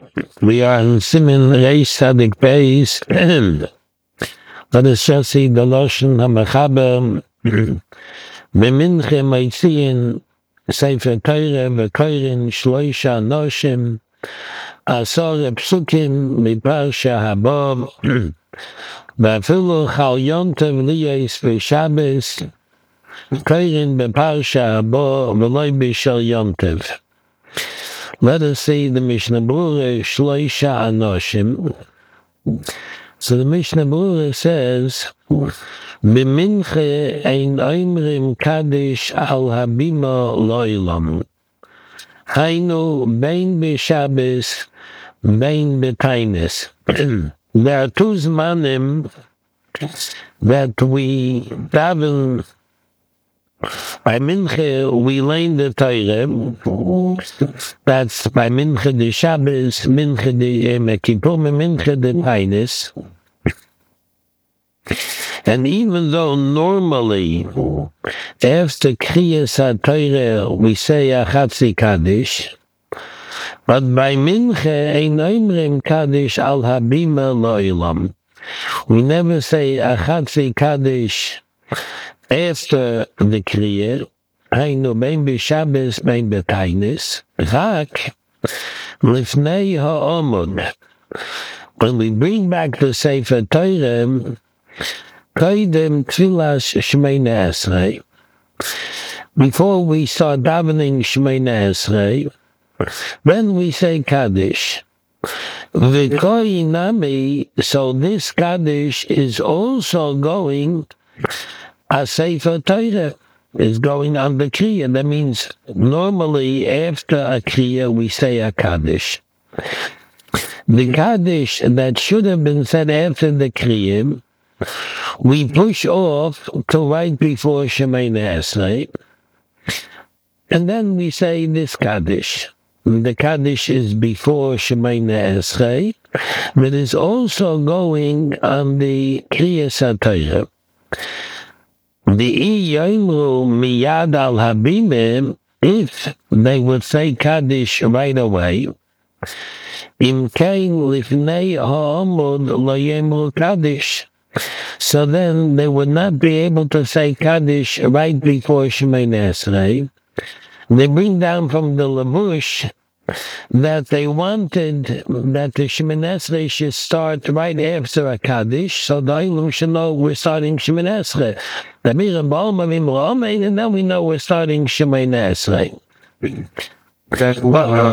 We are in Siman Reish Tzadik Beis. Let us just see the Lashon HaMechaber. B'minche Meitziyin Sefer Torah v'Korin Shloisha Noshim Asor Psukim Miparsha Haba V'afilu Chal Yontev Liyos V'Shabbos Korin B'Parsha Haba V'loi B'Shel Yontev. Let us see the Mishnah Berurah Shloisha Anoshim. So the Mishnah Berurah says, B'minche ein oimrim kaddish al habima lo'ilam. Hainu bein b'Shabbos, bein b'Tainis. There are two zmanim that we daven. By Minche, we learn the Torah. That's by Minche the Shabbos, Minche the Yom Kippur, Minche the Tainis. And even though normally, after Kriyas HaTorah, we say Achatzi Kaddish, but by Minche, ein oimrim Kaddish al habima lo'ilam. We never say Achatzi Kaddish after the Kriya, Hainu bein b'Shabbos bein b'Tainis, Rak lifnei ha'omud. When we bring back the Sefer Torah, Koidem Tfilas Shemona Esrei. Before we start davening Shemona Esrei, then we say Kaddish. V'koi nami, so this Kaddish is also going a Sefer Torah is going on the Kriya. That means normally after a Kriya we say a Kaddish. The Kaddish that should have been said after the Kriya, we push off to right before Shemona Esrei, and then we say this Kaddish. The Kaddish is before Shemona Esrei, but is also going on the Kriyas HaTorah. The Yomru miyad al habimim, if they would say Kaddish right away, im kein lifnei ha'amud lo yomru Kaddish. So then they would not be able to say Kaddish right before Shemona Esrei. They bring down from the Lavush that they wanted that the Shemona Esrei should start right after a Kaddish, so the Olam should know we're starting Shemona Esrei. And then we know we're starting Shemona Esrei. That's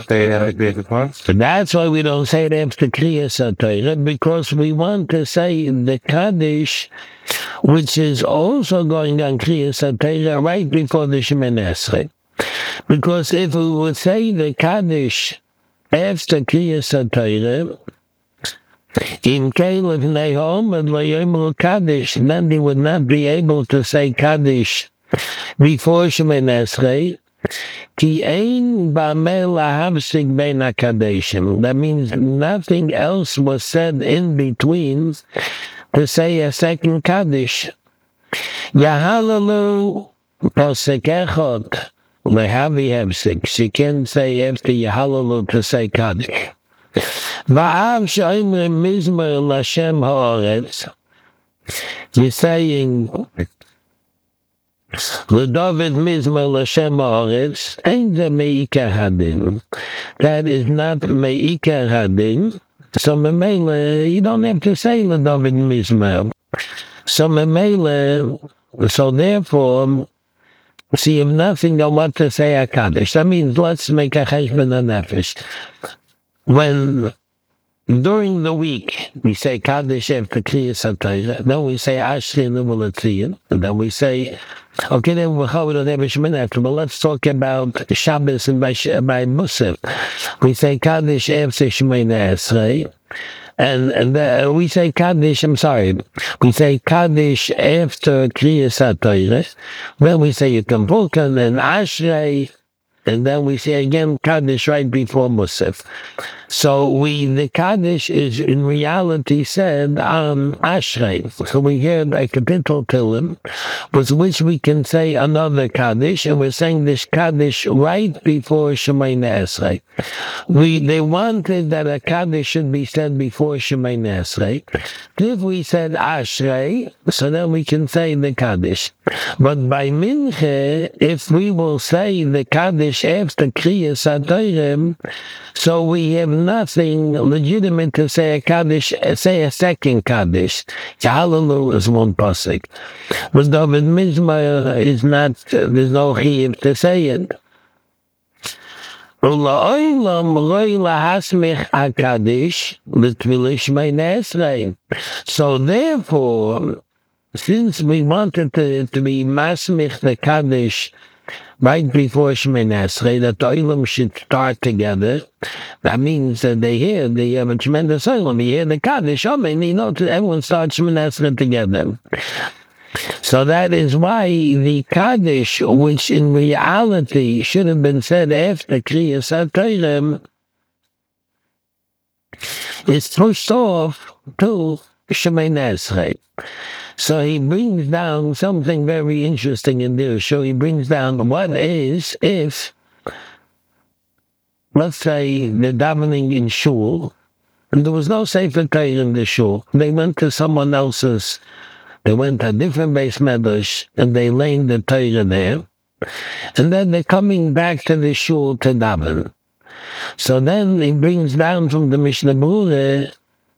why we don't say it after Kriyas HaTorah, because we want to say the Kaddish, which is also going on Kriyas HaTorah right before the Shemona Esrei. Because if we would say the Kaddish after Kriyas HaTorah, in Caleb Nehom and Layomel Kaddish, then they would not be able to say Kaddish before Shemona Esrei. Ki ein ba'ameh lahavsik bein hakadeshim. That means nothing else was said in between to say a second Kaddish. Yahalalu posek echot lehavi hefsik. She can say after Yahalalu to say Kaddish. Va'av she'omrim mizmor l'Hashem ha'oretz. You're saying L'David Mizmor L'Hashem Ha'oretz, ain't the Me'ikar Hadin. That is not Me'ikar Hadin. So Memele, you don't have to say L'David Mizmor. So Memele, so therefore, see, if nothing, I want to say a Kaddish. That means let's make a Cheshbon HaNefesh. When during the week we say Kaddish after Kriyas HaTorah, then we say Ashri L'Mulatziyin, and then we say, okay, then we don't have a Shemona Esrei, but let's talk about Shabbos and by Musaf. We say Kaddish after Shemona Esrei, and we say Kaddish, we say Kaddish after Kriyas HaTorah, then we say Yitam Pulkan and Ashrei and then we say again Kaddish right before Musaf. So the Kaddish is in reality said on Ashrei. So we hear a capital Tehillim, with which we can say another Kaddish, and we're saying this Kaddish right before Shemoneh Esrei. They wanted that a Kaddish should be said before Shemoneh Esrei. If we said Ashrei, so then we can say the Kaddish. But by Mincha, if we will say the Kaddish after Kriyas HaTorah, so we have nothing legitimate to say a Kaddish, say a second Kaddish. Hallelujah is one pasuk. But David Mizmor is not, there's no chiyuv to say it. So therefore, since we wanted to be masmich the Kaddish right before Shemoneh Esrei, that the Olam should start together, that means that they hear the tremendous Olam, you hear the Kaddish, everyone starts Shemoneh Esrei together. So that is why the Kaddish, which in reality should have been said after Kriyas HaTorah, is pushed off to Shemoneh Esrei. So he brings down something very interesting in there. So he brings down what is if, let's say, they're davening in shul, and there was no Sefer Torah in the shul. They went to someone else's. They went to a different base medrash, and they laid the Torah there. And then they're coming back to the shul to daven. So then he brings down from the Mishnah Berurah,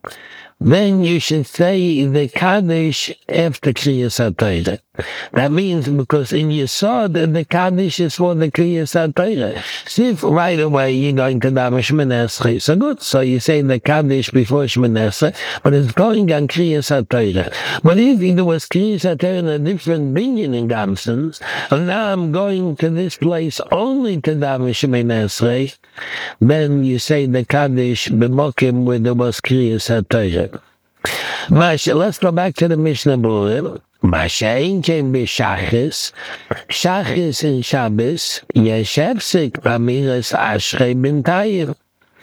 then you should say the Kaddish after Kriyas HaTorah. That means because in Yesod, the Kaddish is for the Kriyas HaTorah. See if right away you're going to daven Shemoneh Esrei, so good. So you say the Kaddish before Shemoneh Esrei, but it's going on Kriyas HaTorah. But if there was Kriyas HaTorah in a different binyan in Gamsons, and now I'm going to this place only to daven Shemoneh Esrei, then you say the Kaddish b'mokim where there was Kriyas HaTorah. Let's go back to the Mishnah Berurah. Mashain came be Shachis. Shachis in Shabbos, yesh hefsek b'amiras Ashrei b'intayim.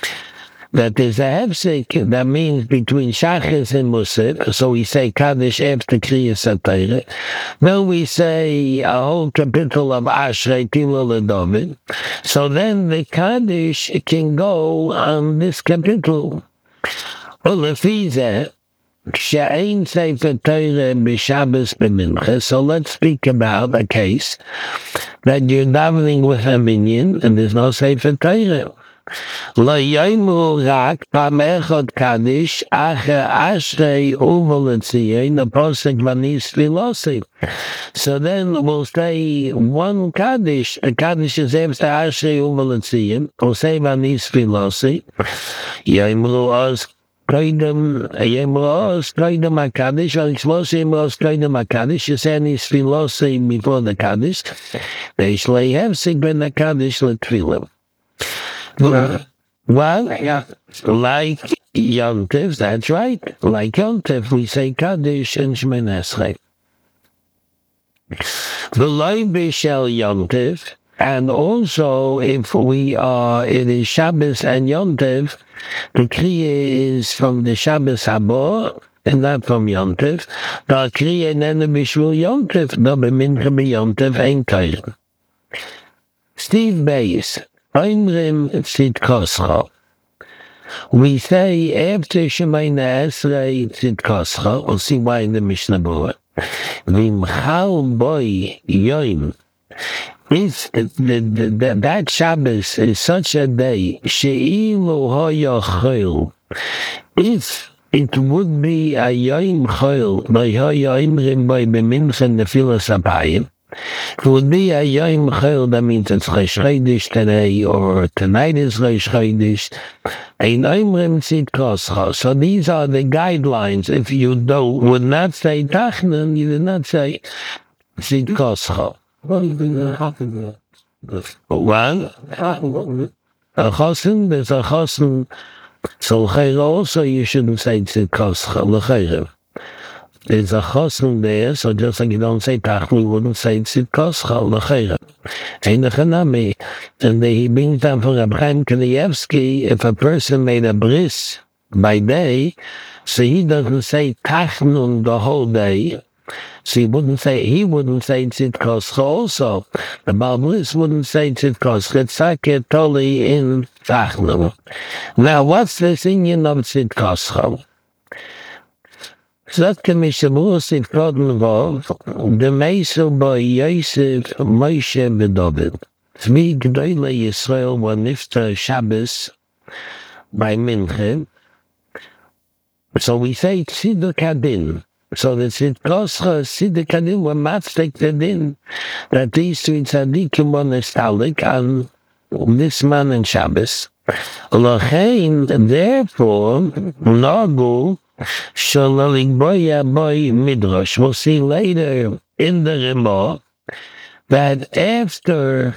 That is a hefsek, that means between Shachis and Musaf. So we say Kaddish after Kriyas HaTorah. Then we say a whole capital of Ashrei Tilul David. So then the Kaddish can go on this capital. Well, if he's there, She'ein Sefer Torah b'Shabbos b'Mincha. So let's speak about a case that you're davening with a minyan and there's no Sefer Torah. Lo yoymu rak pam echad Kaddish acher Ashrei uvel etzion the posek vanis filosi. So then we'll say one Kaddish. A Kaddish is after Ashrei uvel etzion. We'll say vanis filosi. Yoymu oz Koidem HaKaddish, or Explosive Koidem HaKaddish, you say any Filosi before the Kaddish, they shall have Sigben HaKaddish L'Tfilim. Well, like Yom Tov, that's right. Like Yom Tov, we say Kaddish and Shemoneh Esrei. V'loi b'shel Yom Tov, and also if it is Shabbos and Yom Tov, the Kriya is from the Shabbos Haba, and not from Yom Tov. The Kriya nene b'shvul Yom Tov, no b'mincha b'Yom Tov ein Torah. Steve Beis, Oimrim Tzidkoscha. We say after Shemoneh Esrei Tzidkoscha, we'll see why in the Mishnah Berurah. V'imchal boi yoim. If that Shabbos is such a day, she'ilu hoya chol, if it would be a yom chol, by hoya imrim by b'mincha nefilas habayim, it would be a yom chol, that means it's Rosh Chodesh today, or tonight is Rosh Chodesh, ein imrim tzidkoscha. So these are the guidelines. If you would not say tachnan, you did not say tzidkoscha. One, a chosin, there's a chosin, so also you shouldn't say tzidkoscha, l'chayrev. There's a chosin there, so just like you don't say tachli, you wouldn't say tzidkoscha, l'chayrev. Einachanami. And he brings down from Reb Chaim Kanievsky, if a person made a bris by day, so he doesn't say Tachnun the whole day. So he wouldn't say Tzidkoscha also. The Baal Bris wouldn't say Tzidkoscha. It's totally in Tachnun. Now, what's this Indian of Tzidkoscha? Zat kemishamus it kodem vov, the meisel by Yosef, Moshe, David. Zvi g'dolei Yisrael were nifter Shabbos by Mincha. So we say Tziduk Hadin. So the Tzidkoscha, Tziduk Hadin, were matztek the din that these three tzaddikim were nostalgic on this man and Shabbos. Lochein, therefore, Nagu, Shalaling Boya Boy Midrash. We'll see later in the Rema that after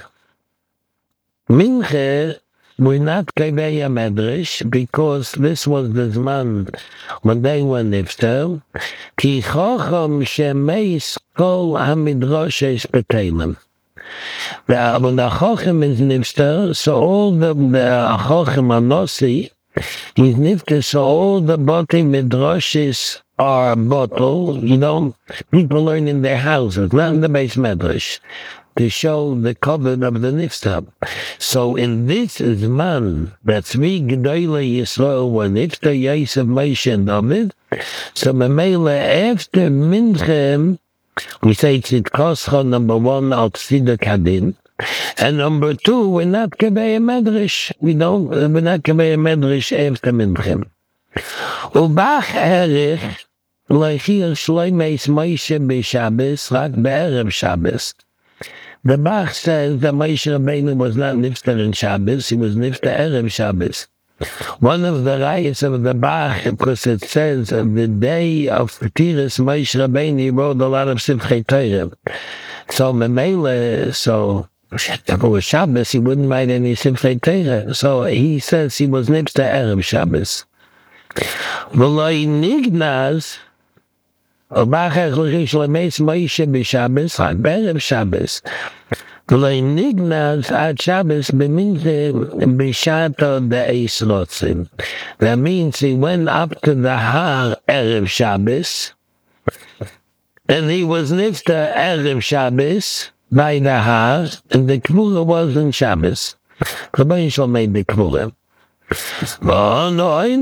Mincha, we're not Kaveya Medrash because this was the Zman when they were nifter. Ki Chocham Shemeis Kol HaMidrash Espetelim. When the Chochem is nifter, so all the Chochem Anosi, he's nifter, so all the Botei Midrashis are bottled. People learn in their houses, not in the base Medrash, to show the cover of the nifter. So in this Zman, that three Gedolei Yisrael were nifter, Yosef, Moshe, and David, so Memele after Mincha, we say Tzidkoscha, number one, al Tziduk Hadin. And number two, we're not Kavei Medrash. We're not Kavei Medrash after Mincha. Ubach Erich, Leichir Shloimeis Moshe B'Shabbos, Rak Be'erev Shabbos. The Bach says that Moshe Rabbeinu was not nifter in Shabbos, he was nifter Erev Shabbos. One of the rayas of the Bach, because it says the day of Tiras Moshe Rabbeinu wrote a lot of Sifchei Torah. So Memele, if it was Shabbos, he wouldn't write any Sifchei Torah. So he says he was nifter Erev Shabbos. V'loi nignaz, Bach Echlechish Lemeis Moshe B'Shabbos, Be'erev Shabbos. V'loi nignaz ad Shabbos b'mincha b'shato de'eis rotzim. That means he went up to the Har Erev Shabbos, and he was nifter Erev Shabbos by the Har, and the Kvura was in Shabbos. Rabbi Yishol made the Kvura. All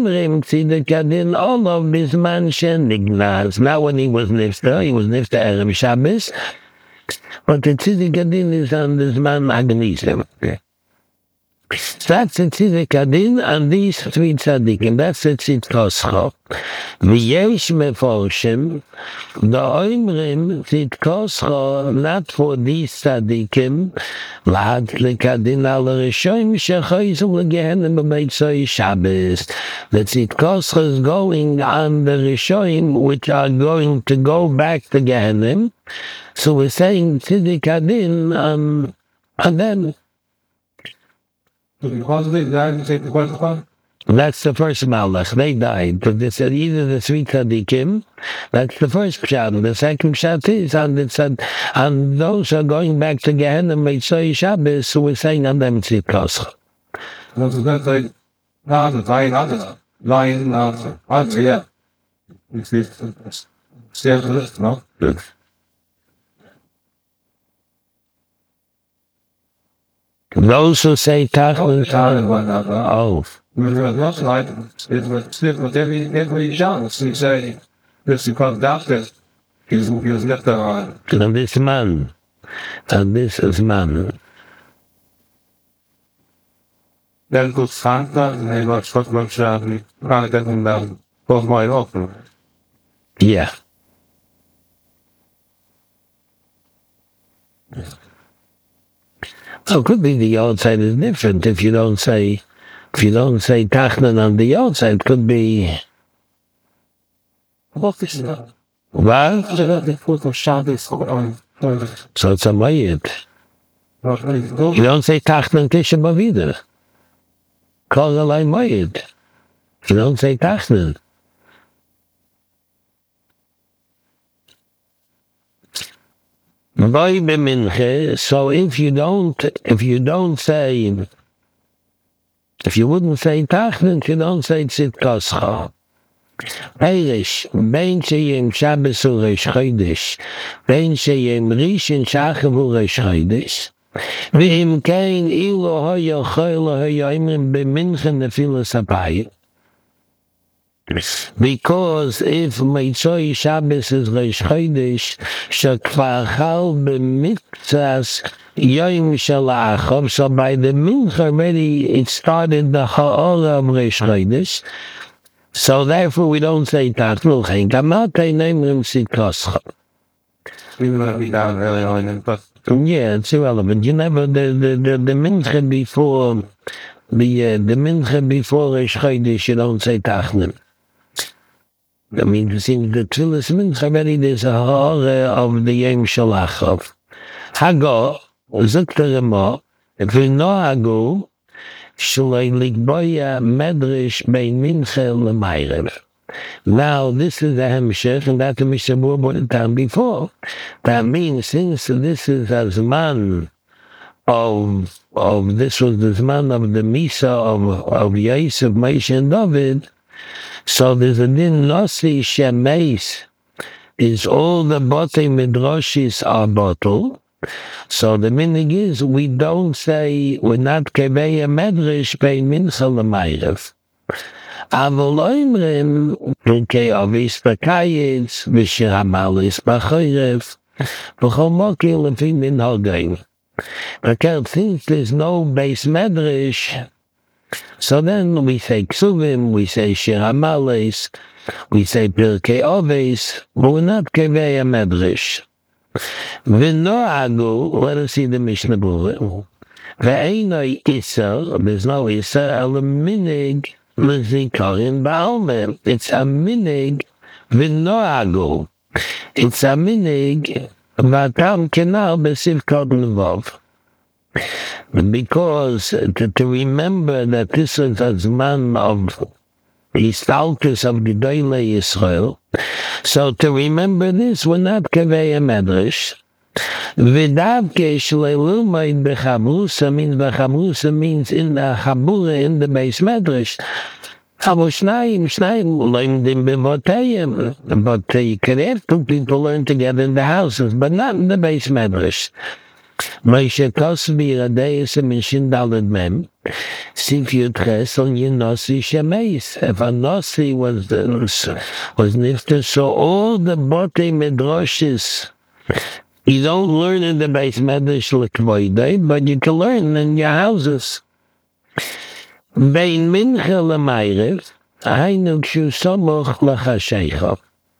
of this man Nignaz. Now when he was nifter Erev Shabbos, but the Tziduk Hadin is on this man Agnizim. That's the Tziduk Hadin on these three tzaddikim. That's the Tzidkoscha. V'yesh meforshim, the oimrim Tzidkoscha, not for these tzaddikim, L'Hadlik Hadin al Rishoim shechoyzu l'gehenim b'meitzoi Shabbos. The Tzidkoscha is going on the Rishoim, which are going to go back to Gehenim. So we're saying Tziduk Hadin on them. That's the first Malach. They died. But they said either the three tzaddikim, that's the first pshat. The second pshat is on those who are going back to Gehenna Meitzoi Shabbos, so we're saying on them Tzidkoscha. Those who say Tachnun, and this man, and this is man. Then good Santa, and they got shot by Charlie, trying to get him down, both my offer. Yeah. Oh, could be the outside is different if you don't say Tachnun on the outside. It could be. What is that? What? So it's a mayit. You don't say Tachnun Tisha B'Av either. Call the line mayit. You don't say Tachnun. Boy b'minche, so if you wouldn't say tachnun, you don't say tzidkoscha. Perish, ben sheyem Shabbos u Rosh Chodesh, ben sheyem Rishon Shachav u Rosh Chodesh, ve'im kein ilo hoyo choylo hoyo imrim b'minche nefilas habayit. Because if Meitzoi Shabbos is Rosh Chodesh, shekvar chal b'mitzvahs Yom Shalachov, so by the mincha already it started the ha'ora of Rosh Chodesh. So therefore we don't say tachnun chen kamatei neimrim tzidkoscha. Even though we don't really on it, but Yeah, it's irrelevant. You never the mincha before the mincha before Rosh Chodesh, you don't say tachnun. I mean, you see, the tefillas mincha already there's a ha'ora of the Yom Shalachov. Hago, zok the Rema, if you know Hago, shloi likboya medrash bein mincha lemayrev. Now, this is the hemshech, and that the Mishnah brought it down before. That means, since this is a zman of this was the zman of the Misa of Yosef, Moshe, and David, so there's a din nasi shemeis, is all the botei midrashis are bottled. So the meaning is, we don't say, we're not kevei a medrash bein mincha lemayrev. Avol oimrim, Pirkei Avos b'kayitz, v'shir hamalis b'chorev, v'chol moki lefi minhagim. Because since there's no base medrash, so then we say ksuvim, we say shir hamalis, we say Pirkei Avos, but we're not kevei a medrash. V'noagu, let us see the Mishnah Berurah. Ve'einoi iser, there's no iser, el minig, l'zikarin ba'almeh. It's a minig, v'noagu. It's a minig, v'atam kenal b'sivkot levov. Because to remember that this is a zman of Histalkus of Gedolei Yisrael. So to remember this, we're not kevei a medrash. V'davke shleilumay b'chabrusa means in the chabura, in the base medrash. Avo shnayim learned b'votayim. But you can have two people learn together in the houses, but not in the base medrash. Moshe Kosvi Radeis Mishin Daled Mem Sif Yudches on Yenosi Shemeis. If a Nosi was nifter, so all the Botei Midrashis, you don't learn in the base medrash l'kvoidei, but you can learn in your houses. Bein mincha l'mayrev, hainu kshu somoch l'chashecha.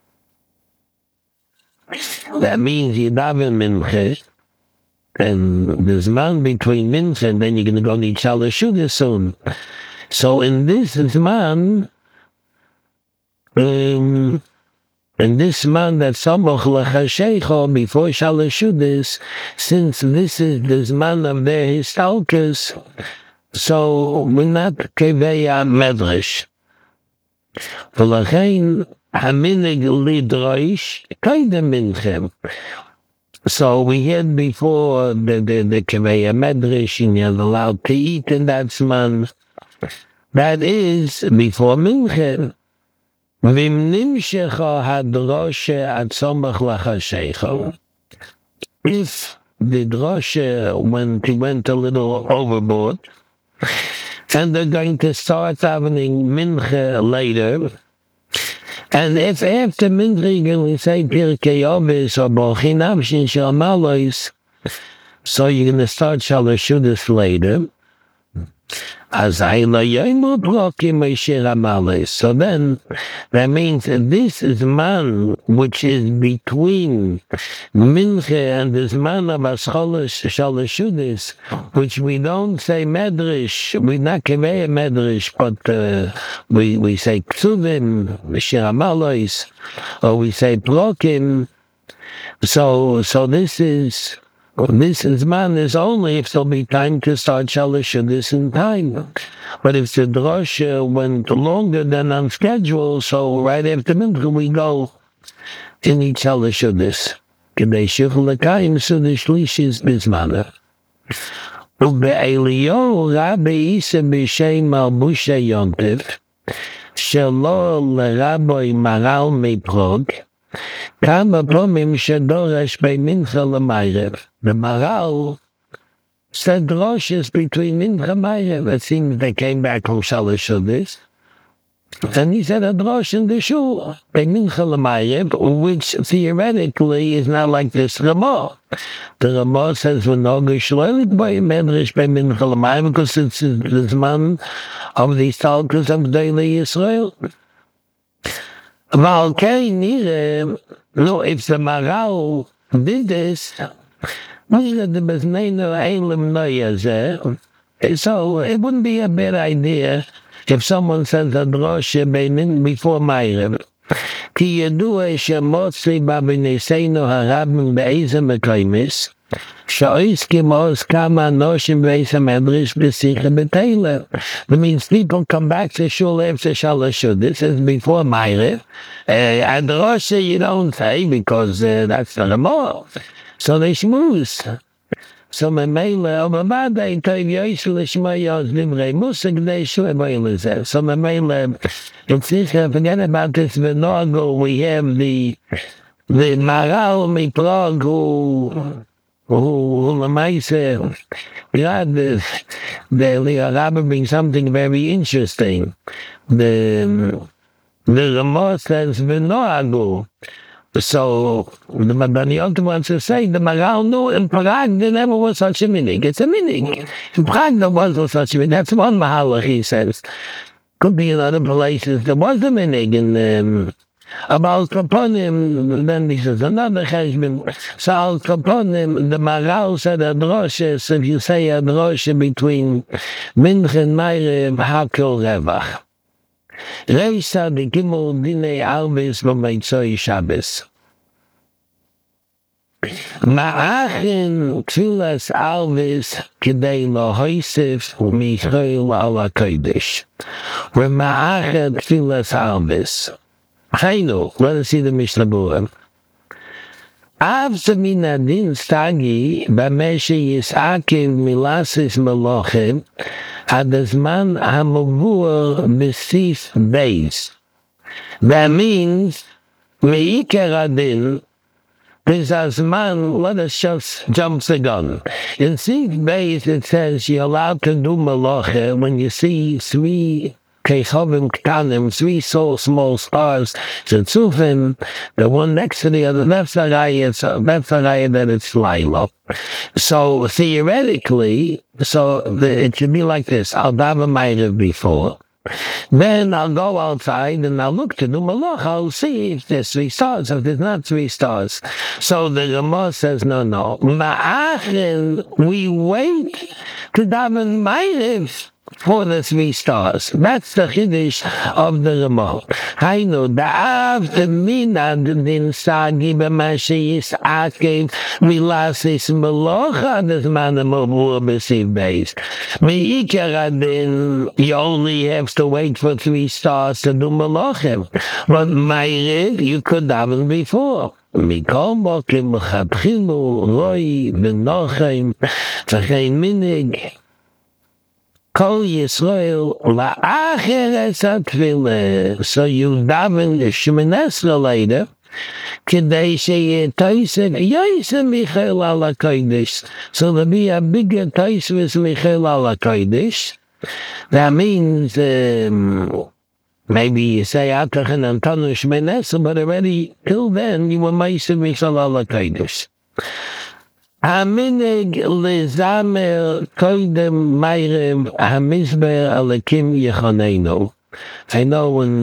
That means you daven mincha, and there's man between mincha, and then you're going to go need Shalosh Seudos soon. So in this man, that Samoch L'Chashecha before Shalosh Seudos, since this is the man of their Histalkus, so we're not Kevei Medrash. V'lachein haminig lidroish kaidem minchem. So we had before the Kevei Medrash, and you're allowed to eat in that zman. That is before minchem. V'im nimshecha hadroshe ad Samoch L'Chashecha. If the droshe went a little overboard, and they're going to start davening mincha later, and if after mincha you're going to say Pirkei Avos or Bochinam Shin Shel Malos, so you're going to start Shalosh Seudos later, as Ayla Yomu Brokim Meshir Amalis. So then, that means that this is man which is between Mincha and this man of Shalosh Seudos, which we don't say Medrash, we not Kevei Medrash, but we say Ksuvim, Meshir Amalis, or we say Brokim. So this man is only if there'll be time to start Shalosh Seudos in time. But if the drosha went longer than on schedule, so right after mincha we go to need Shalosh Seudos. כדי שיוכל לקיים סעודה שלישית בזמנה. ובאליהו רבי איסא בשם מלבושי יונטף, שלא לרבי מרל מפרוג, כמה פעמים שדורש במנחה למערב. ומרל said droshes between Mincha and Ma'ariv. It seems they came back from Shalosh Shuddis. And he said a drosh in the shul, by Mincha and Ma'ariv, which theoretically is not like this Ramah. The Ramah says, we're not going to shlolik by Medrash by Mincha and Ma'ariv, because it's the man of the Talkus of daily Israel. But okay, no, if the Maral did this, so it wouldn't be a bad idea if someone says a drosha before Ma'ariv. Ki yedua shemotzi b'b'niseinu harabim be'ezem mekaymis, she'ois kimos kama noshim be'ezem medrish b'sicha b'teila. That means people come back to shul after Shalosh Shuddis. This is before Ma'ariv. And drosha you don't say because that's the Ramah. So they schmooze. So memele, aber they tell you shmaya livrei musig they shlemoileze. So memele, it's forget about this v'nogo. We have the Maral miprog who lemaise. God, the Arab brings something very interesting. The Ramah says v'nogo. So the Madaniot wants to say the Maral knew in Prague there never was such a minig. It's a minig. In Prague there was such a minig. That's one Mahalach, he says. Could be in other places. There was a minig in about Kaponim. Then he says another cheshbon. So Al Kaponim, the Maral said a droshes. If you say a droshes between Mincha and Ma'ariv, Hakel Revach. Reisa the Gimel Dinei Alvis B'Meitzoi Shabbos. Ma'achin Tfilas Alvis K'dei Lohoisif Michael Ala Kodesh. Ma'achin Tfilas Alvis. Chainu, let us see the Mishnah Berurah. Av Zamin Adin Stagi B'Meshe Yisakiv Milasis Melochim Adazman Hamavur Besif Beis. That means Meikar Adin Bizazman, let us just jump the gun. In Sif Beis it says you're allowed to do Meloche when you see three Kechovim Ktanim, three so small stars, Tzufim, the one next to the other, that's the raya that it's Laila. So theoretically, it should be like this. I'll daven Ma'ariv before. Then I'll go outside and I'll look to do Malach. I'll see if there's three stars, if there's not three stars. So the Ramah says, no. Ma'achin, we wait to daven Ma'ariv for the three stars. That's the Chiddush of the Ramah. Hainu, da'av minad din sagi b'mashe yisakev milasis melocha desman amavur b'siv beis. Me'ikar adin, you only have to wait for three stars to do melochem. But Ma'ariv, you could daven before. Mikol mokim l'chatchilu roi b'nochem v'chein minig. Kol Yisrael la'acher es ha'tfilah. So you daven the Shemoneh Esrei later, kedei sheyeh toisef yoisef Michael ala kodesh. So there'll be a bigger toisef with Michael ala kodesh. That means maybe you say Atachan Antonu Shemoneh Esrei, but already till then you were Meisef Michael ala kodesh. Haminig lezamer koidem Ma'ariv hamizber alekim yechoneinu. I know when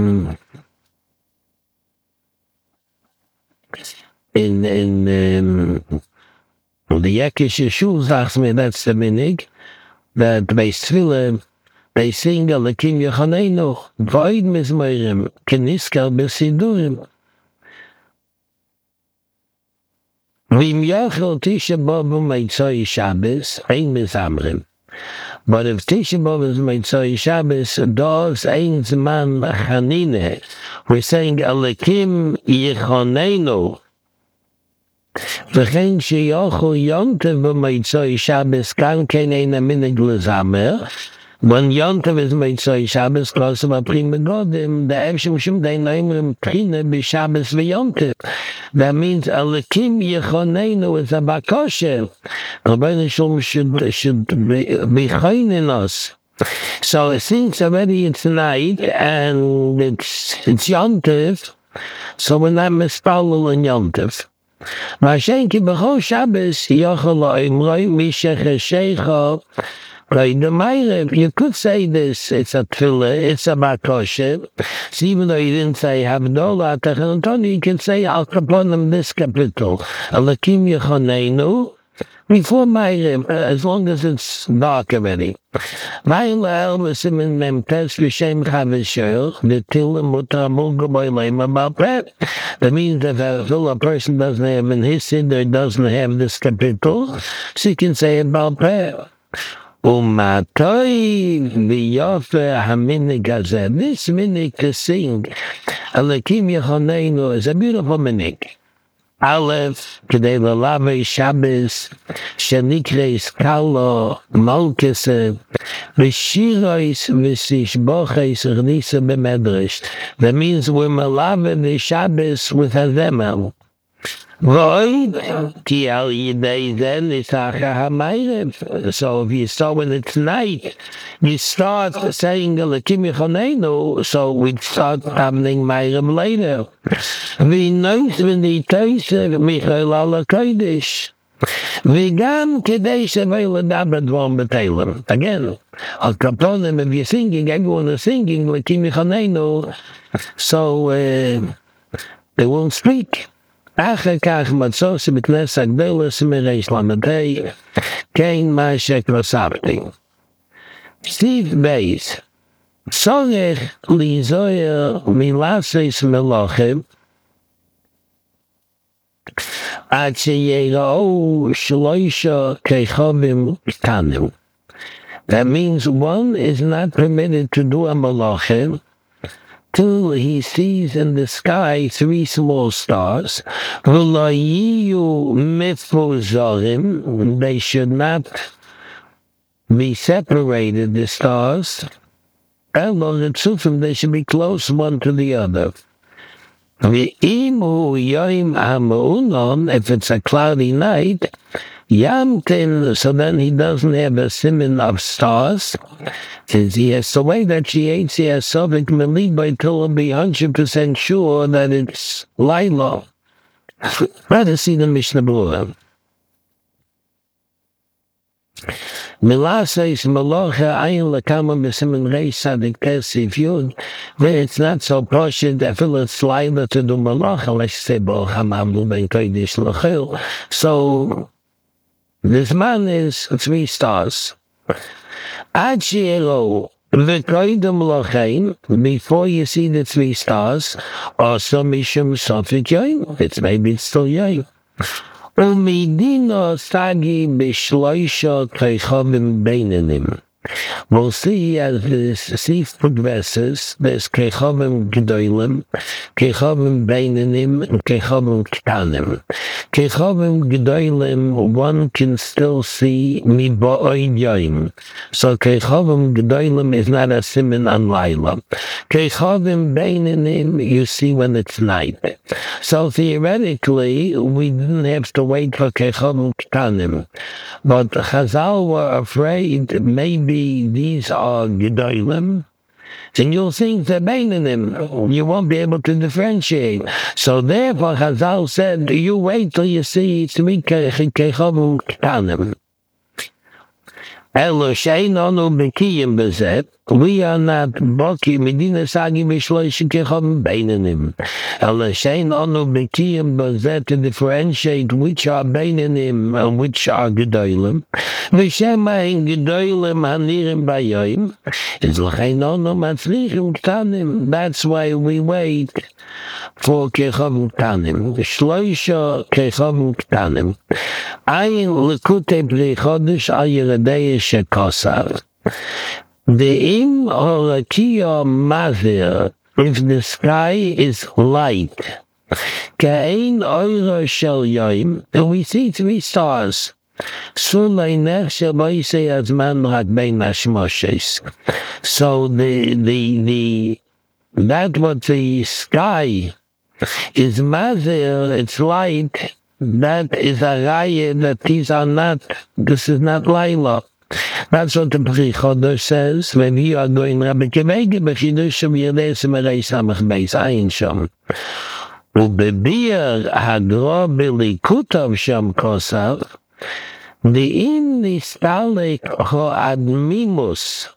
in the Yekish Yeshua sagt mir that's the minig that bei Tfilah they sing alekim yechoneinu void mizmerim keniskal besidurim. V'im yachol Tisha B'Av Meitzoi Shabbos, ein mizamrim. But if Tisha B'Av is Meitzoi Shabbos, does ein zman chanine. We're saying Alekim Yechoneinu. וכן שיוכל יונטב במצוי שבס כאן כן אין המיניג לזמר. When Yontav is Mitzvah Shabbos, close to Prima Godim, the Evshim Shum Dei Noimrim Prina b'Shabbos v'Yontav. That means Alekim Yechoneinu is a bakosher. Rabbeinu Shalom should be chaynin us. So since already it's night and it's Yontav, so we're not mispallel in Yontav. Mashenki b'chol Shabbos yochel ha'imroi mishech ha'shecha. You could say this, it's a tefillah, it's a bakosher. So even though you didn't say Havdolah Techanontoni, you can say Al Kaponim this capital. Alakim Yechoneinu, before Ma'ariv, as long as it's dark already. Ma'ilel v'simin memtes v'shem chavishel, v'tila mutar mulga boilema balpret. That means that if a person doesn't have in his siddur, doesn't have this capital, so you can say it balpret. Umatoi v'yofer haminig hazeh. This minig to sing Alekim Yechoneinu is a beautiful minig. Aleph, k'dei l'lavei Shabbos, shenikreis kalo malkese, v'shirois v'sishboches r'nisa b'medrash. That means we're malaveh the Shabbos with a zemel. So if you start when it's night, you start saying Alekim Yechoneinu, so we start happening Ma'ariv later. Michael ala Kodesh. V'gam kedei shevei l'daber dvarim b'teilem. Again, al kaponim, if you're singing, everyone is singing Alekim Yechoneinu, so they won't speak. Acher kach matzos b'knes agdolos mireish lamadei kein ma'ashek v'sabti. Steve Beis, Sorech lizoyer milases melochem ad sheyerao shloisha kechovim tanim. That means one is not permitted to do a melochem till he sees in the sky 3 small stars. They should not be separated, the stars. They should be close one to the other. If it's a cloudy night, Yamtin, so then he doesn't have a siman of stars. Since he has to wait that she hates, he has Sovik Melibay till he'll be 100% sure that it's Laila. Rather see the Mishnah Berurah. Milases Melocha Ayin Lakama B'Siman Reish Sadik Tesif Yud. It's not so poshut. I feel it's Laila to do Melocha. Let's say Bocham Abdu Ben Kodesh L'Chil. So this man is 3 stars. Ad she'ero v'koidem lochein, before you see the 3 stars, also mishum sofik yoim. Maybe it's still yoim. Umidino stagi b'shloisha kechovim beinenim. We'll see as the Sif progresses, there's Kechovim G'dolim, Kechovim Beinenim, and Kechovim K'tanim. Kechovim G'dolim, one can still see Mi'ba'oid Yoim. So Kechovim G'dolim is not a siman on Laila. Kechovim Beinenim, you see when it's night. So theoretically, we didn't have to wait for Kechovim K'tanim. But Chazal were afraid maybe these are Gedolim, then you'll think they're Beinenim. You won't be able to differentiate. So therefore Chazal said, you wait till you see 3 Kechovim K'tanim. Elo she'einonu b'kiyim b'zeh. We are not Boki Medina Sagi Mishloish Kechovim Beinenim. Elo she'einonu b'kiyim b'zeh, to differentiate which are Beinenim and which are Gedolim. V'shemahin Gedolim hanirim bayoim. It's l'cheinonu matzlichim K'tanim. That's why we wait for Kechovim K'tanim. Shloisha Kechovim K'tanim. Ayin l'kutei Pri Chodesh al Yeredei Shekosar. The im or a kiyah mavir, if the sky is light, Kein Euro Shel Yom, and we see three stars. So that what the sky is mazel, it's light, that is a raya that this is not Laila. That's what the Pri Chodesh says when you are going Rabbi Kevege, but you do some Yedesim Arei Samach Beis Ayin Shom. Ubebir Hadro Bilikutov Shom Kosav, the in the Stalik Ho Admimus,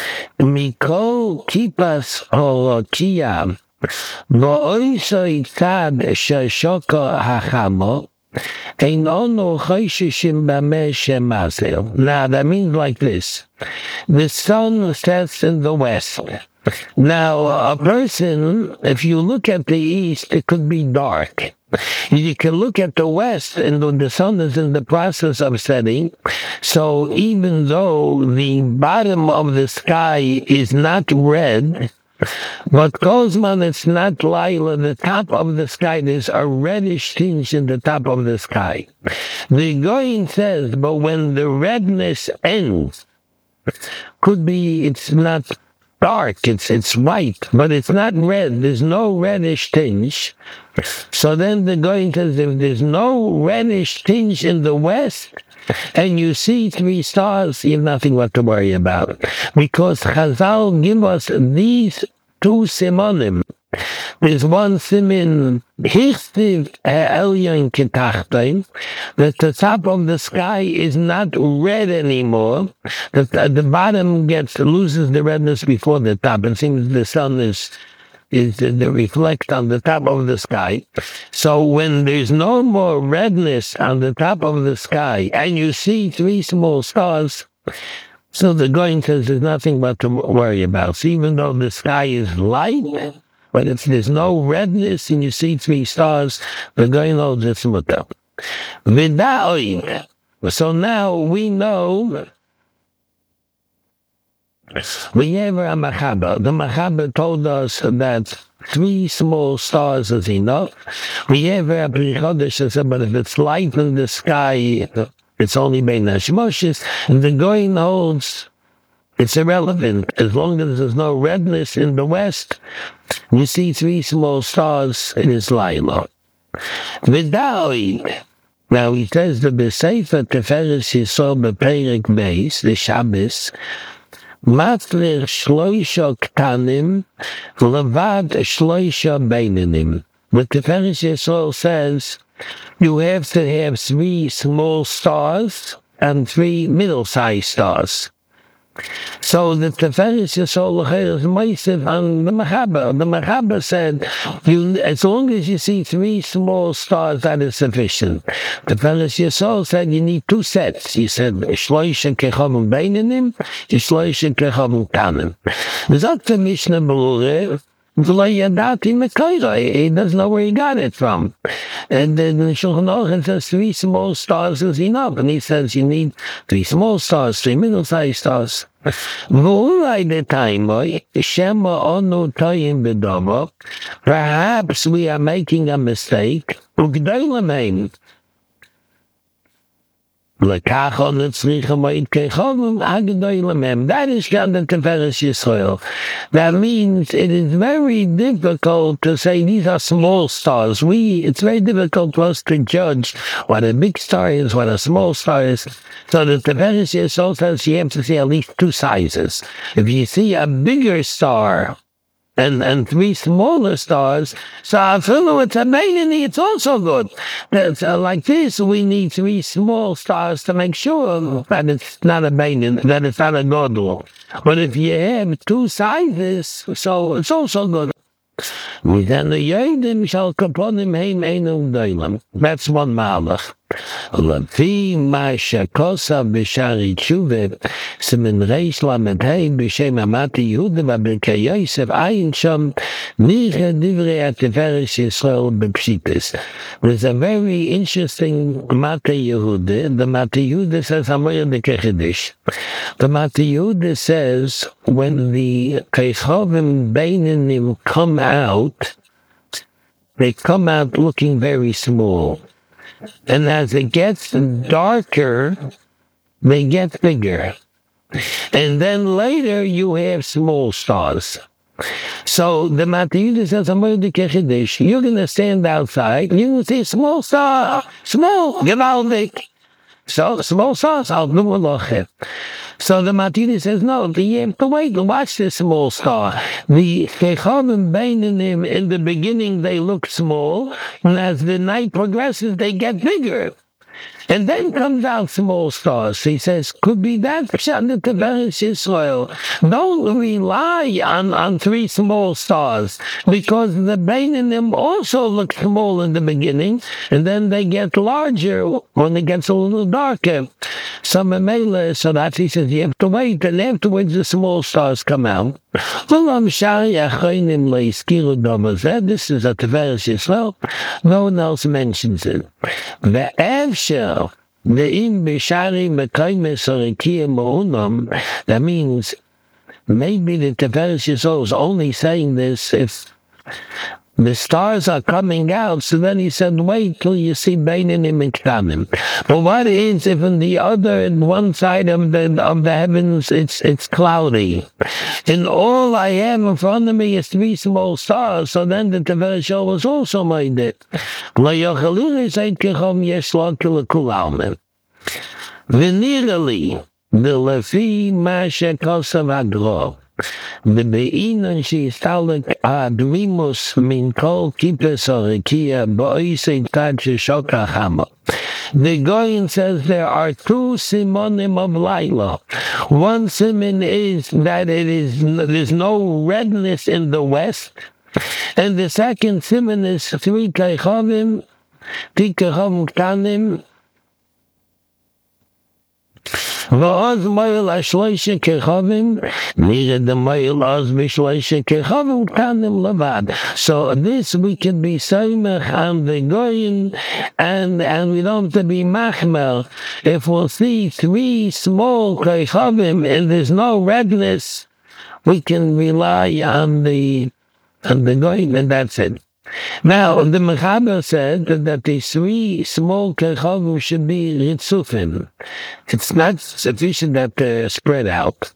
Mikol Kipas Horokia, no oiso itad sheshoko hachamo, ein ono choshishim b'meh shemazel. Now that means like this: the sun sets in the west. Now a person, if you look at the east, it could be dark. You can look at the west, and the sun is in the process of setting. So even though the bottom of the sky is not red, but Kozman, it's not Laila, the top of the sky, there's a reddish tinge in the top of the sky. The Goyin says, but when the redness ends, could be it's not dark, it's white, but it's not red, there's no reddish tinge. So then the Goyin says, if there's no reddish tinge in the west, and you see three stars, you have nothing what to worry about. Because Chazal give us these two simonim. There's one simin, Hichtiv Elyon Ketachtain, that the top of the sky is not red anymore, that the bottom loses the redness before the top. It seems the sun is the reflect on the top of the sky. So when there's no more redness on the top of the sky, and you see three small stars, so the Goyin says there's nothing but to worry about. So even though the sky is light, but if there's no redness and you see three stars, the Goyin holds it's mutter. So now we know. We have a Machaber. The Machaber told us that three small stars is enough. We have a Pri Chodesh that said, but if it's light in the sky, it's only Bein Hashmoshes. And the Goyin holds it's irrelevant. As long as there's no redness in the west, you see three small stars, it is Laila. V'da'oid. Now he says the B'Sefer Teferes Yisrael B'Perek Beis, the Shabbos, Matler Shloisha Ktanim, Levad Shloisha Beinanim. What the Teferes Yisrael says, you have to have three small stars and three middle-sized stars. So the Teferes Yisrael is Meisiv on the Machaber. The Machaber said, as long as you see three small stars, that is sufficient. The Teferes Yisrael said you need two sets. He said, Shloisha Kechavim Beinanim, Shloisha Kechavim Kanim. Zok Mishnah Berurah, he doesn't know where he got it from. And then the Shulchan Aruch says three small stars is enough. And he says you need three small stars, three middle-sized stars. Perhaps we are making a mistake. That is the Teferes Yisrael. That means it is very difficult to say these are small stars. It's very difficult for us to judge what a big star is, what a small star is. So the Teferes Yisrael says you have to see at least two sizes. If you see a bigger star and three smaller stars, so Afilu it's a Beinani, it's also good. Like this, we need three small stars to make sure that it's not a Beinani, that it's not a Godel. But if you have two sizes, so it's also good. That's one malach. Lafi ma shakosa b'shari tshuva simin reish lamed hey b'shem Amati Yehuda v'Birkei Yosef ayin sham nirche divrei HaTeferes Yisrael b'pshitis. There's a very interesting Mati Yehuda. The Mati Yehuda says Amoyer Dekechidish. The Mati Yehuda says when the Kechavim Beinanim come out, they come out looking very small. And as it gets darker, they get bigger. And then later you have small stars. So the Matilda says, you're going to stand outside, you're going to see small star, small, gewaldig. So small stars, I'll do a loch. So the Matilda says, no, you have to wait and watch this small star. The Kechavim Beinim, in the beginning, they look small, and as the night progresses, they get bigger. And then comes out small stars. He says, could be that Israel. Don't rely on three small stars, because the Beinim also look small in the beginning, and then they get larger when it gets a little darker. So that he says, you have to wait, and afterwards the small stars come out. This is a Tiferes Yisrael. No one else mentions it. That means maybe the Tiferes Yisrael is only saying this if the stars are coming out. So then he said, wait till you see Beinim and Ktanim. But what is if on the other, one side of the heavens, it's cloudy, and all I have in front of me is three small stars? So then the Tiferes Yisrael was also made it. Venirally, the Lefi Masha Kosav Agro. The Be'inan she stalik adrimus min kol kipes orikia bo'isei tadshe shokachama. The Goyen says there are two simonim of Laila. One simon is that there's no redness in the west, and the second simon is three kechavim, tikechavim ktanim. V'oz moil ashloishe kechavim, nira the moil oz b'shloishe kechavim kanim levad. So this we can be soymech on the goyin, and we don't have to be machmel. If we'll see three small kechavim and there's no redness, we can rely on the goyin, and that's it. Now, the Mechaber said that the three small kechavim should be ritzufim. It's not sufficient that they're spread out.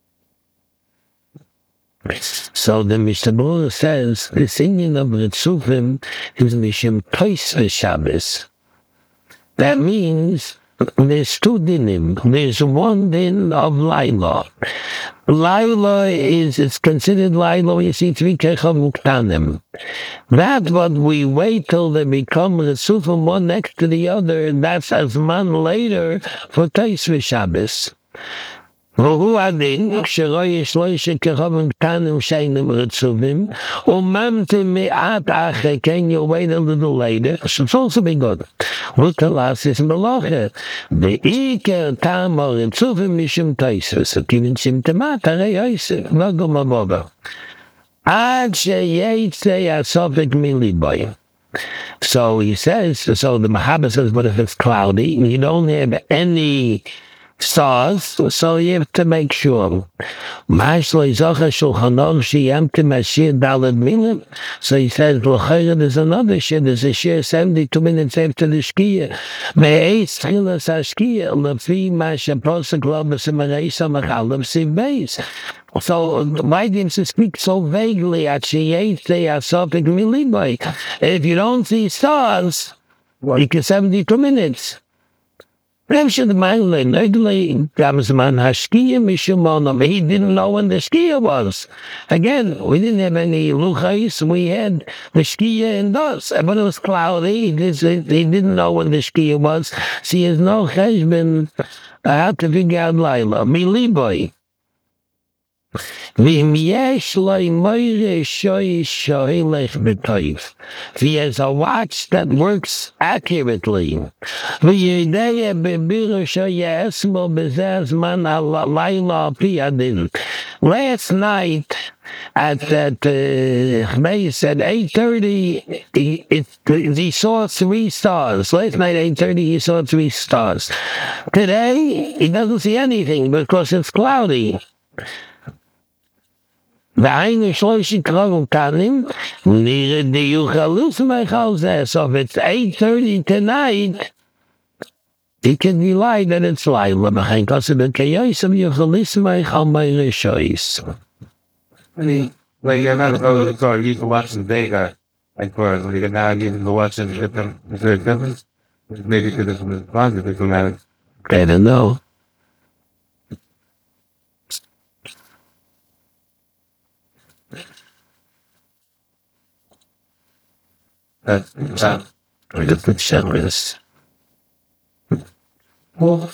So the Mishnah Berurah says the singing of ritzufim is Mishim Tois Shabbos. That means there's two dinim. There's one din of Laila. Laila it's considered Laila when you see three kechavim ktanim. That's what we wait till they become Ritzufim one next to the other, and that's as man later for Tois Shabbos. והוא הדין שרואה שלושה כוכבים קטנים שאינם רצופים, וממתין מעט אחרי כן you wait a little later, so it's also been good. ותלס מלאכה, בעיקר טעם הרצופים משום תויסוס, כיוון שמתמת הרי יוסף, לא גם הבובר. עד שיצא הסופק מליבוי. So he says, so the Mechaber says, but if it's cloudy, you don't have any stars, so you have to make sure. So he says, there's another shir, there's a shir 72 minutes after the shkia. So why didn't you speak so vaguely at if you don't see stars, you can 72 minutes. He didn't know when the Shkia was. Again, we didn't have any luchais, we had the Shkia and us, but it was cloudy. He didn't know when the Shkia was. So he has no cheshbon how to figure out Laila. Miliboy. If he has a watch that works accurately, last night at May said 8:30, he saw three stars. Last night 8:30 he saw three stars. Today he doesn't see anything because it's cloudy. Eine Schloische Krogen kann him, near the Yuchalus my house there. So if it's 8:30 tonight, it can be light that it's light. But I can't consider the chaos of Yuchalus my house my choice. Like you're not going to go, you can watch the data. Like for you can now get to watch it. Is there a difference? Maybe because it's positive, dramatic. I don't know. That's Or the pictures. well.